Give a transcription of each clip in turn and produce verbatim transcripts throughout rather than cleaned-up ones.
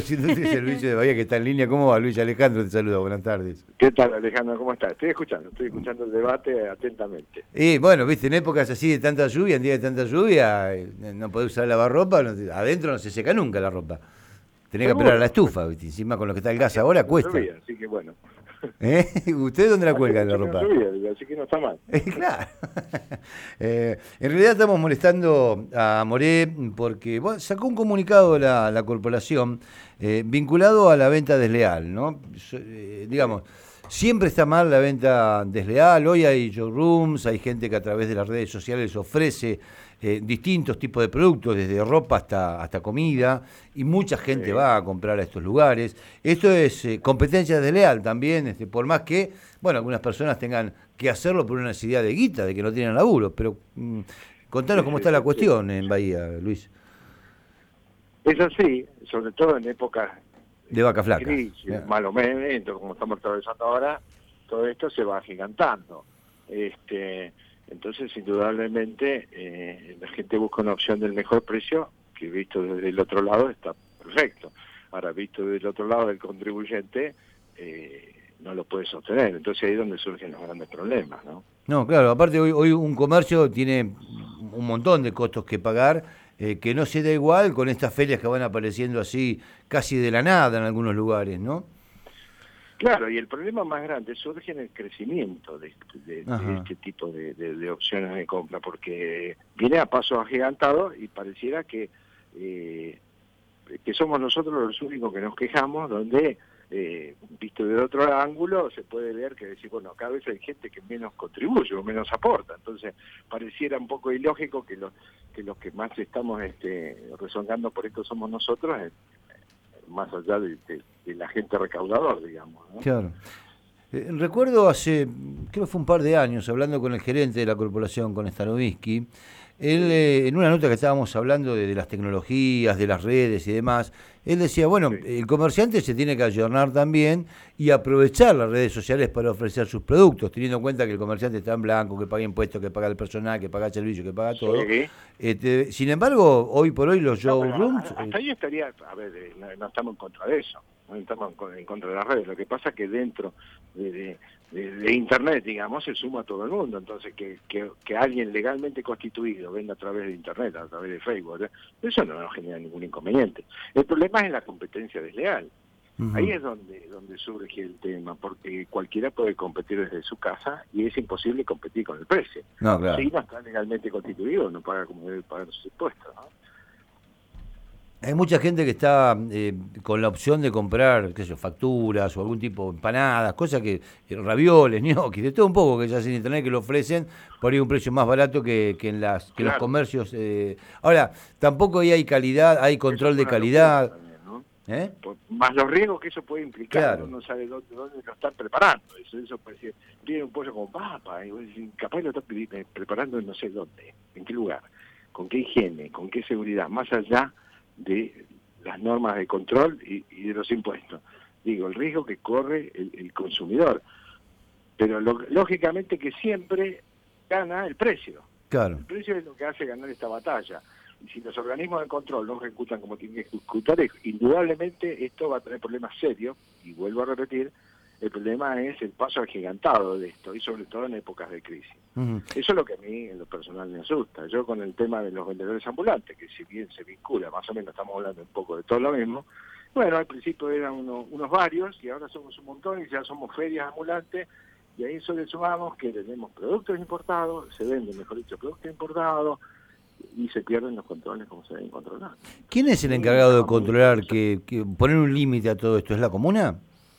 Haciendo este servicio de Bahía que está en línea. ¿Cómo va, Luis? Alejandro te saluda, buenas tardes. ¿Qué tal, Alejandro? ¿Cómo estás? Estoy escuchando, estoy escuchando el debate atentamente. Y bueno, viste, en épocas así de tanta lluvia, en días de tanta lluvia, eh, no podés usar lavarropa, no, adentro no se seca nunca la ropa. Tenés que apelar a la Seguro. estufa, viste, encima con lo que está el gas Hace ahora mucho que no cuesta. llovía, así que bueno. ¿Eh? ¿Usted dónde la Hace cuelga la mucho que no ropa? llovía, digo, así que no está mal. Eh, claro. Eh, en realidad estamos molestando a Moré porque bueno, sacó un comunicado la, la corporación eh, vinculado a la venta desleal, ¿no? So- eh, digamos, Sí, siempre está mal la venta desleal. Hoy hay showrooms, hay gente que a través de las redes sociales ofrece eh, distintos tipos de productos, desde ropa hasta, hasta comida, y mucha gente sí. va a comprar a estos lugares. Esto es eh, competencia desleal también, este, por más que, bueno, algunas personas tengan que hacerlo por una necesidad de guita, de que no tienen laburo, pero mm, contanos Sí, cómo sí, está te la entiendo. cuestión en Bahía, Luis, Es así, sobre todo en épocas de de, vaca de flaca. crisis, de Ya. malos momentos, como estamos atravesando ahora, todo esto se va agigantando. Este, entonces, indudablemente, eh, la gente busca una opción del mejor precio, que visto desde el otro lado está perfecto. Ahora, visto desde el otro lado del contribuyente, eh, no lo puede sostener. Entonces ahí es donde surgen los grandes problemas, ¿no? No, claro, aparte hoy, hoy un comercio tiene un montón de costos que pagar, eh, que no se da igual con estas ferias que van apareciendo así casi de la nada en algunos lugares, ¿no? Claro, y el problema más grande surge en el crecimiento de, de- de Ajá. este tipo de, de- de opciones de compra, porque viene a pasos agigantados y pareciera que, eh, que somos nosotros los únicos que nos quejamos, donde, eh, visto de otro ángulo, se puede ver que decir, bueno, cada vez hay gente que menos contribuye o menos aporta, entonces pareciera un poco ilógico que los que, los que más estamos este, rezongando por esto somos nosotros, eh, más allá de, de- del agente recaudador, digamos, ¿no? Claro. Eh, recuerdo hace, creo que fue un par de años, hablando con el gerente de la corporación, con Stanovsky, él, Sí, eh, en una nota que estábamos hablando de, de las tecnologías, de las redes y demás, él decía, bueno, sí. el comerciante se tiene que ayornar también y aprovechar las redes sociales para ofrecer sus productos, teniendo en cuenta que el comerciante está en blanco, que paga impuestos, que paga el personal, que paga el servicio, que paga todo. Sí. Este, sin embargo, hoy por hoy los No, pero a- showrooms... a- eh, hasta ahí estaría, a ver, eh, no, no estamos en contra de eso, no estamos en, con- en contra de las redes. Lo que pasa es que dentro de, de- de- de Internet, digamos, se suma todo el mundo. Entonces, que, que, que alguien legalmente constituido venda a través de Internet, a través de Facebook, ¿eh? Eso no nos genera ningún inconveniente. El problema es la competencia desleal. Ahí ujú. es donde, donde surge el tema, porque cualquiera puede competir desde su casa y es imposible competir con el precio. No, Si claro. no está legalmente constituido, no paga como debe pagar sus impuestos, ¿no? Hay mucha gente que está eh, con la opción de comprar, qué sé yo, facturas o algún tipo de empanadas, cosas que, eh, ravioles, ñoquis, de todo un poco que ya en internet que lo ofrecen por ahí un precio más barato que, que en las que en los Claro. comercios. Eh. Ahora, tampoco ahí hay calidad, hay Eso es control de una locura calidad, también, ¿no? ¿eh? Por- más los riesgos que eso puede implicar, uno Claro, no sabe dónde, dónde lo están preparando. Eso, eso parece, piden un pollo con papa, y vos decís, capaz lo están pidi- eh, preparando en no sé dónde, en qué lugar, con qué higiene, con qué seguridad, más allá de las normas de control y, y de los impuestos. Digo, el riesgo que corre el, el consumidor. Pero lo- lógicamente que siempre gana el precio. claro. El precio es lo que hace ganar esta batalla. Y si los organismos de control no ejecutan como tienen que ejecutar, indudablemente esto va a tener problemas serios, y vuelvo a repetir, el problema es el paso agigantado de esto, y sobre todo en épocas de crisis. Ujú. Eso es lo que a mí en lo personal me asusta. Yo con el tema de los vendedores ambulantes, que si bien se vincula, más o menos estamos hablando un poco de todo lo mismo, bueno, al principio eran uno- unos varios, y ahora somos un montón, y ya somos ferias ambulantes, y ahí eso le sumamos que tenemos productos importados, se venden, mejor dicho, productos importados, y se pierden los controles como se deben controlar. ¿Quién es el Y un encargado de tema muy controlar, peligroso. que, que poner un límite a todo esto? ¿Es la comuna?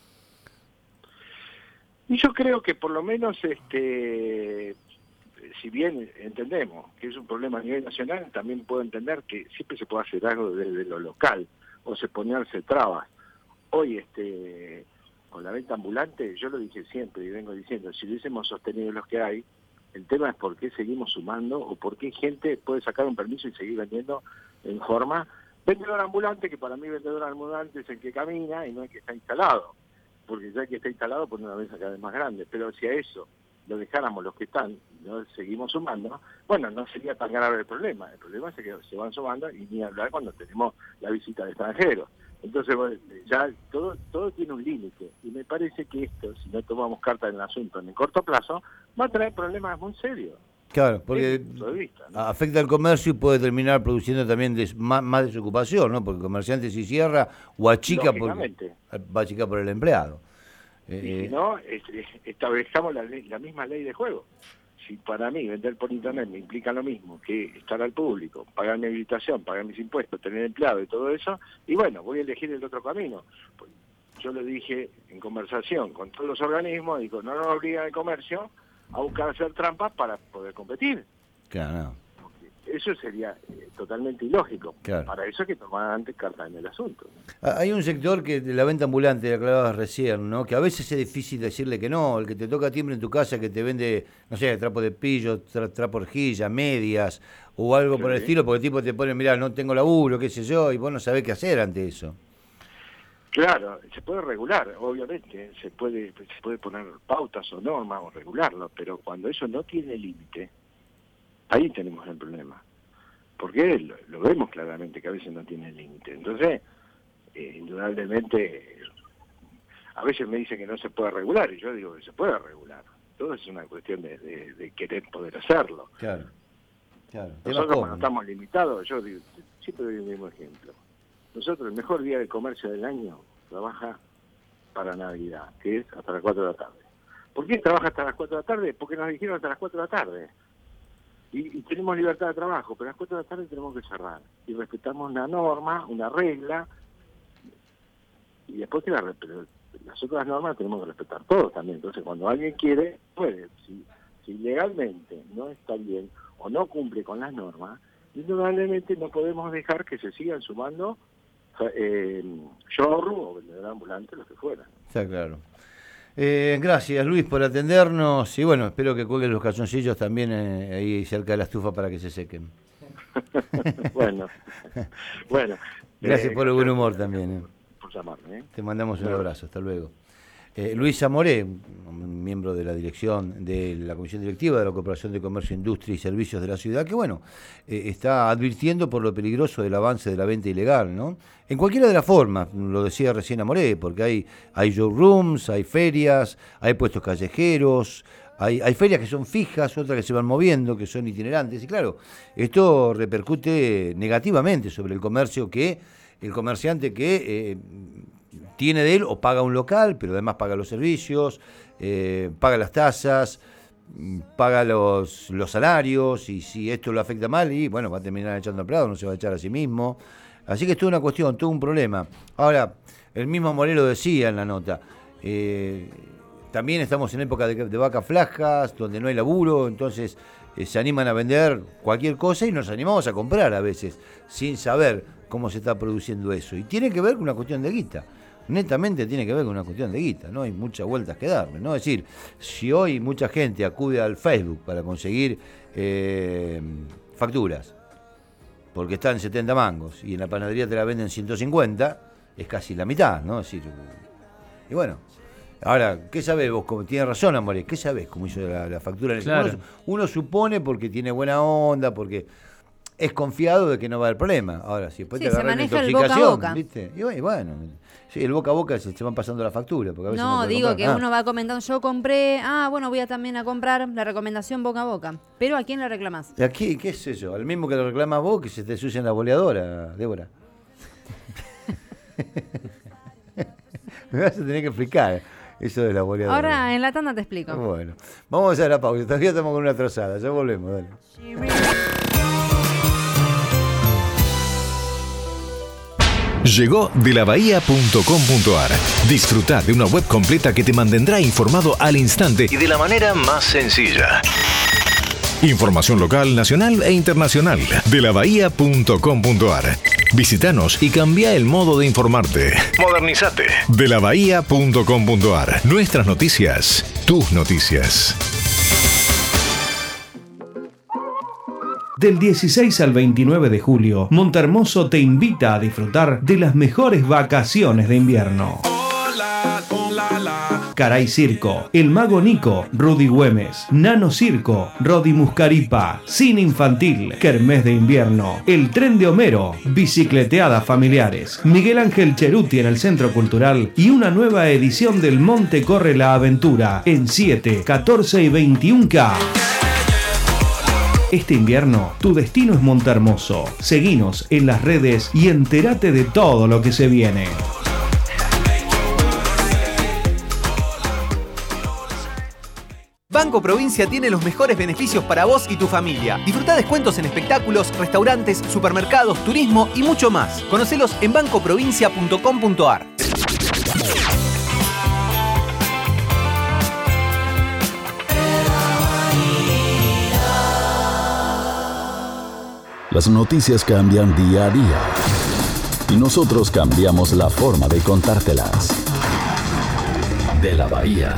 Y yo creo que por lo menos, este, si bien entendemos que es un problema a nivel nacional, también puedo entender que siempre se puede hacer algo desde lo local, o se ponerse trabas. Hoy, este, con la venta ambulante, yo lo dije siempre y vengo diciendo, si hubiésemos sostenido los que hay, el tema es por qué seguimos sumando o por qué gente puede sacar un permiso y seguir vendiendo en forma vendedor ambulante, que para mí vendedor ambulante es el que camina y no el que está instalado, porque ya el que está instalado pone una mesa cada vez más grande, pero si a eso lo dejáramos los que están, no seguimos sumando, bueno, no sería tan grave el problema. El problema es que se van sumando, y ni hablar cuando tenemos la visita de extranjeros. Entonces, bueno, ya todo todo tiene un límite. Y me parece que esto, si no tomamos carta en el asunto en el corto plazo, va a traer problemas muy serios. Claro, porque de vista, ¿no? afecta al comercio y puede terminar produciendo también des, más, más desocupación, ¿no? Porque el comerciante si cierra o achica, porque va a achicar por el empleado. Y eh, si no, es, es, establezcamos la, ley, la misma ley de juego. Si para mí vender por internet me implica lo mismo que estar al público, pagar mi habilitación, pagar mis impuestos, tener empleado y todo eso, y bueno, voy a elegir el otro camino. Pues yo lo dije en conversación con todos los organismos, digo, no nos obliga el comercio a buscar hacer trampas para poder competir. Claro, no. Eso sería eh, totalmente ilógico. Claro. Para eso hay que tomar antes carta en el asunto, ¿no? Hay un sector que de la venta ambulante, que aclarabas recién, ¿no? Que a veces es difícil decirle que no. El que te toca timbre en tu casa, que te vende, no sé, trapo de pillo, tra trapo de rejilla, medias o algo sí. por el estilo, porque el tipo te pone, mirá, no tengo laburo, qué sé yo, y vos no sabés qué hacer ante eso. Claro, se puede regular, obviamente, se puede se puede poner pautas o normas o regularlo, pero cuando eso no tiene límite, ahí tenemos el problema. Porque lo, lo vemos claramente que a veces no tiene límite. Entonces, eh, indudablemente, a veces me dicen que no se puede regular, y yo digo que se puede regular. Todo es una cuestión de, de, de querer poder hacerlo. Claro, claro. Nosotros cuando estamos limitados, yo digo, siempre doy el mismo ejemplo. Nosotros el mejor día de comercio del año trabaja para Navidad, que es hasta las cuatro de la tarde. ¿Por qué trabaja hasta las cuatro de la tarde? Porque nos dijeron hasta las cuatro de la tarde. Y, y tenemos libertad de trabajo, pero a las cuatro de la tarde tenemos que cerrar. Y respetamos una norma, una regla, y después que la, pero las otras normas tenemos que respetar todos también. Entonces cuando alguien quiere, puede. Si, si legalmente no está bien o no cumple con las normas, indudablemente no podemos dejar que se sigan sumando eh, showroom o vendedor ambulante, lo que fuera. Está claro. Eh, gracias Luis por atendernos y bueno, espero que cuelguen los calzoncillos también eh, ahí cerca de la estufa para que se sequen. bueno, bueno. Gracias eh, por el buen humor también. Eh. Por llamarme. ¿eh? Te mandamos un abrazo, hasta luego. Eh, Luis Zamoré, un miembro de la dirección de la Comisión Directiva de la Corporación de Comercio, Industria y Servicios de la ciudad, que bueno, eh, está advirtiendo por lo peligroso del avance de la venta ilegal, ¿no? En cualquiera de las formas, lo decía recién Amoré, porque hay, hay showrooms, hay ferias, hay puestos callejeros, hay, hay ferias que son fijas, otras que se van moviendo, que son itinerantes, y claro, esto repercute negativamente sobre el comercio que, el comerciante que... Eh, tiene de él o paga un local, pero además paga los servicios, eh, paga las tasas, paga los, los salarios, y si esto lo afecta mal, y bueno, va a terminar echando empleados, no se va a echar a sí mismo. Así que es toda una cuestión, todo un problema. Ahora, el mismo Morelo decía en la nota, eh, también estamos en época de, de vacas flacas, donde no hay laburo, entonces eh, se animan a vender cualquier cosa y nos animamos a comprar a veces, sin saber cómo se está produciendo eso. Y tiene que ver con una cuestión de guita. Netamente tiene que ver con una cuestión de guita, no hay muchas vueltas que darle, ¿no? Es decir, si hoy mucha gente acude al Facebook para conseguir eh, facturas, porque están setenta mangos, y en la panadería te la venden ciento cincuenta, es casi la mitad, ¿no? Es decir, y bueno, ahora, ¿qué sabés vos? Tienes razón, Amore, ¿qué sabés cómo hizo la, la factura? Claro. Uno, uno supone porque tiene buena onda, porque... es confiado de que no va a haber problema. Ahora, si después sí, te agarran se intoxicación, el boca a boca. ¿viste? Y bueno, sí, el boca a boca se, se van pasando la factura. Porque a veces no, no digo comprar. que ah. uno va comentando, yo compré, ah, bueno, voy a también a comprar la recomendación boca a boca. Pero ¿a quién le reclamás? ¿A qué, qué es eso? Al mismo que lo reclamas vos, que se te ensucia en la boleadora, Débora. Me vas a tener que explicar eso de la boleadora. Ahora en la tanda te explico. Bueno, vamos a hacer la pausa. Todavía estamos con una trozada. Ya volvemos, dale. Llegó de la bahía punto com punto ar. Disfruta de una web completa que te mantendrá informado al instante y de la manera más sencilla. Información local, nacional e internacional. de la bahía punto com punto ar. Visítanos y cambia el modo de informarte. Modernizate. de la bahía punto com punto ar. Nuestras noticias, tus noticias. Del dieciséis al veintinueve de julio, Montehermoso te invita a disfrutar de las mejores vacaciones de invierno. Hola, hola, la. Caray Circo, El Mago Nico, Rudy Güemes, Nano Circo, Rodi Muscaripa, Cine Infantil, Kermés de Invierno, El Tren de Homero, Bicicleteadas Familiares, Miguel Ángel Cheruti en el Centro Cultural y una nueva edición del Monte Corre la Aventura en siete, catorce y veintiuno K. Este invierno, tu destino es Montehermoso. Seguinos en las redes y entérate de todo lo que se viene. Banco Provincia tiene los mejores beneficios para vos y tu familia. Disfrutá descuentos en espectáculos, restaurantes, supermercados, turismo y mucho más. Conocelos en banco provincia punto com punto a r. Las noticias cambian día a día y nosotros cambiamos la forma de contártelas. De la Bahía.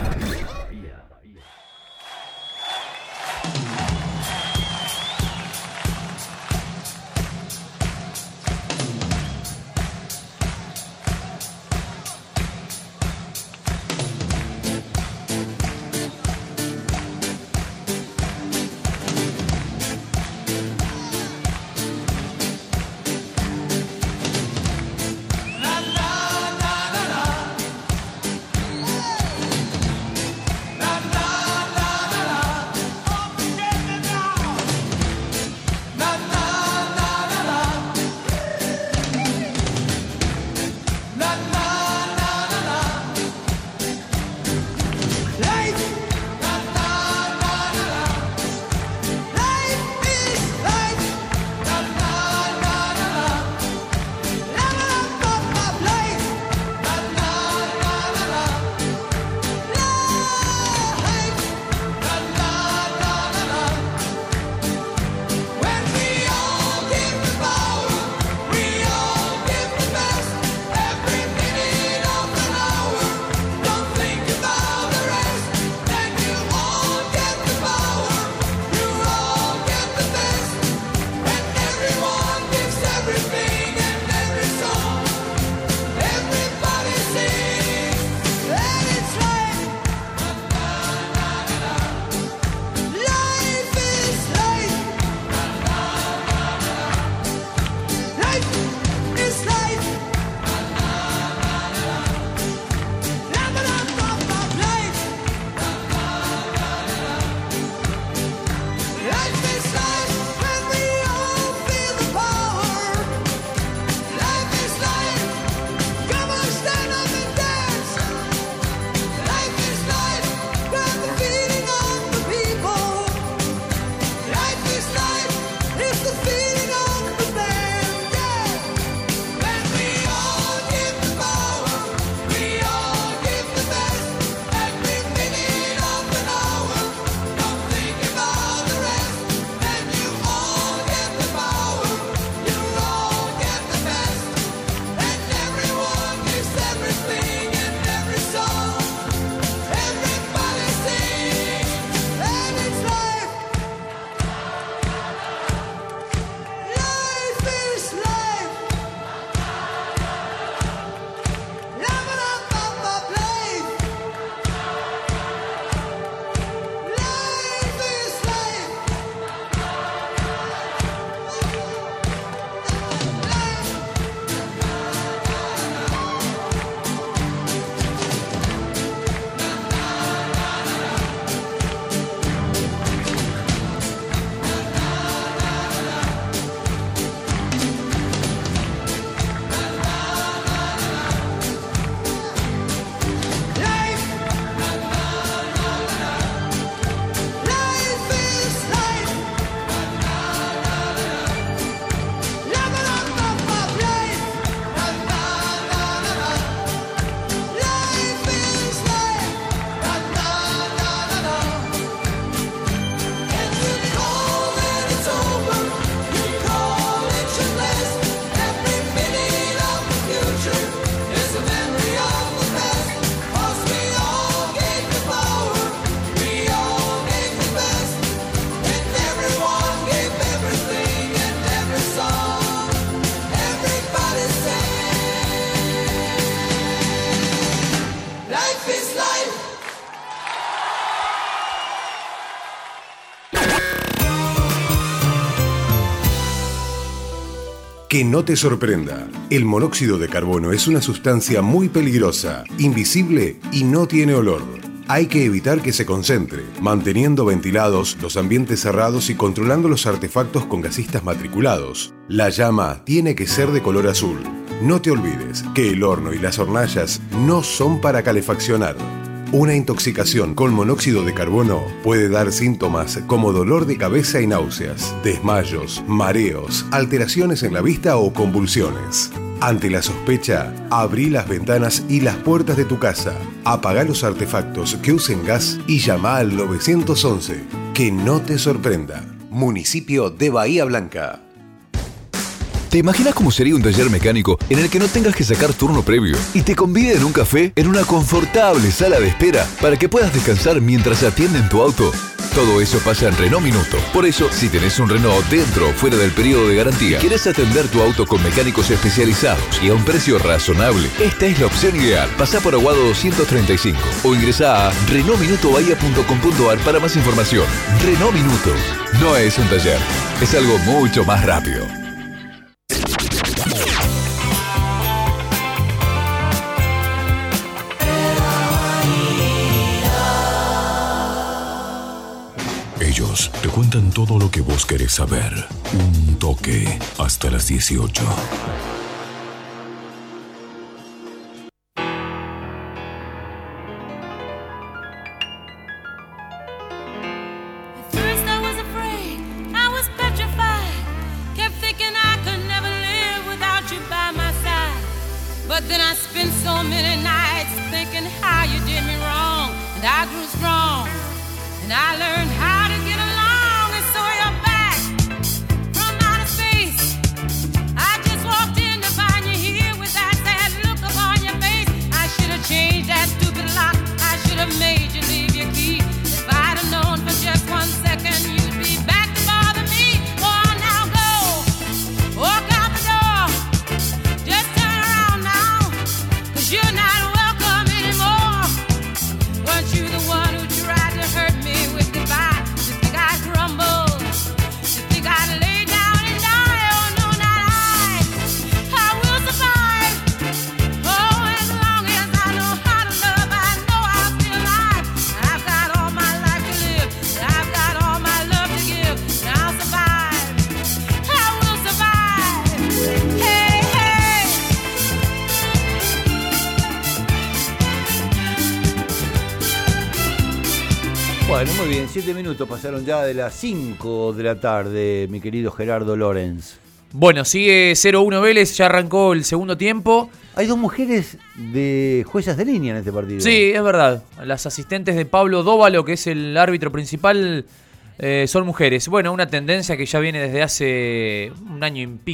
Que no te sorprenda. El monóxido de carbono es una sustancia muy peligrosa, invisible y no tiene olor. Hay que evitar que se concentre, manteniendo ventilados los ambientes cerrados y controlando los artefactos con gasistas matriculados. La llama tiene que ser de color azul. No te olvides que el horno y las hornallas no son para calefaccionar. Una intoxicación con monóxido de carbono puede dar síntomas como dolor de cabeza y náuseas, desmayos, mareos, alteraciones en la vista o convulsiones. Ante la sospecha, abrí las ventanas y las puertas de tu casa, apagá los artefactos que usen gas y llama al nueve once. Que no te sorprenda. Municipio de Bahía Blanca. ¿Te imaginas cómo sería un taller mecánico en el que no tengas que sacar turno previo y te conviden un café en una confortable sala de espera para que puedas descansar mientras atienden tu auto? Todo eso pasa en Renault Minuto. Por eso, si tenés un Renault dentro o fuera del periodo de garantía, querés atender tu auto con mecánicos especializados y a un precio razonable, esta es la opción ideal. Pasá por Aguado doscientos treinta y cinco o ingresá a renault minuto bahía punto com punto ar para más información. Renault Minuto no es un taller, es algo mucho más rápido. Ellos te cuentan todo lo que vos querés saber. Un toque hasta las dieciocho. But then I spent so many nights thinking how you did me wrong, and I grew strong, and I learned how to get along, and so you're back from outer space. I just walked in to find you here with that sad look upon your face. I should have changed that stupid lock, I should have made you leave your key. If I'd have known for just one second you'd be back to bother me. Oh, now go, walk out the door, just turn around now, 'cause you're not welcome anymore. Weren't you the one who tried to hurt me with goodbye? You think I'd crumble? You think I'd lay down and die? Oh no, not I. I will survive. Oh, as long as I know how to love, I know I'll stay alive. I've got all my life to live, and I've got all my love to give, and I'll survive. I will survive. Hey, hey. Bueno, muy bien, siete minutos pasaron ya de las cinco de la tarde, mi querido Gerardo Lorenz. Bueno, sigue cero uno Vélez, ya arrancó el segundo tiempo. Hay dos mujeres de juezas de línea en este partido. Sí, es verdad. Las asistentes de Pablo Dóvalo, que es el árbitro principal, eh, son mujeres. Bueno, una tendencia que ya viene desde hace un año y pico.